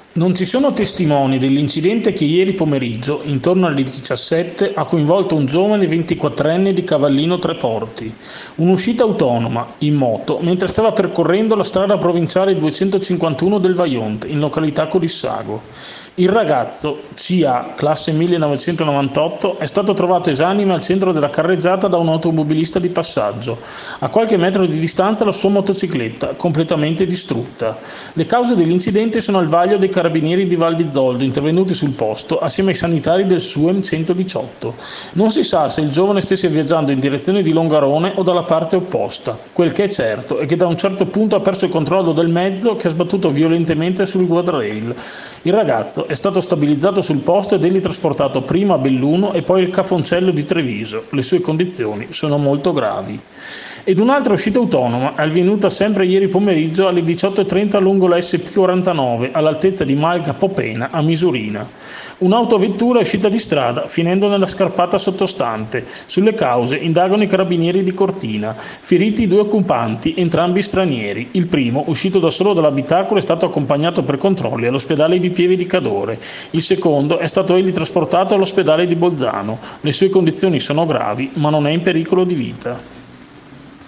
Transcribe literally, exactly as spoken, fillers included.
Non ci sono testimoni dell'incidente che ieri pomeriggio, intorno alle diciassette, ha coinvolto un giovane ventiquattrenne di Cavallino Treporti. Un'uscita autonoma, in moto, mentre stava percorrendo la strada provinciale duecentocinquantuno del Vajont, in località Corissago. Il ragazzo, C A, classe millenovecentonovantotto, è stato trovato esanime al centro della carreggiata da un automobilista di passaggio. A qualche metro di distanza la sua motocicletta, completamente distrutta. Le cause dell'incidente sono al vaglio dei carabinieri di Val di Zoldo, intervenuti sul posto assieme ai sanitari del S U E M centodiciotto. Non si sa se il giovane stesse viaggiando in direzione di Longarone o dalla parte opposta. Quel che è certo è che da un certo punto ha perso il controllo del mezzo, che ha sbattuto violentemente sul guardrail. Il ragazzo è stato stabilizzato sul posto ed egli trasportato prima a Belluno e poi al Cafoncello di Treviso. Le sue condizioni sono molto gravi. Ed un'altra uscita autonoma è avvenuta sempre ieri pomeriggio alle diciotto e trenta lungo la S P quarantanove, all'altezza di Malga Popena, a Misurina. Un'autovettura è uscita di strada, finendo nella scarpata sottostante. Sulle cause indagano i carabinieri di Cortina. Feriti due occupanti, entrambi stranieri. Il primo, uscito da solo dall'abitacolo, è stato accompagnato per controlli all'ospedale di Pieve di Cadore. Il secondo è stato egli trasportato all'ospedale di Bolzano. Le sue condizioni sono gravi, ma non è in pericolo di vita.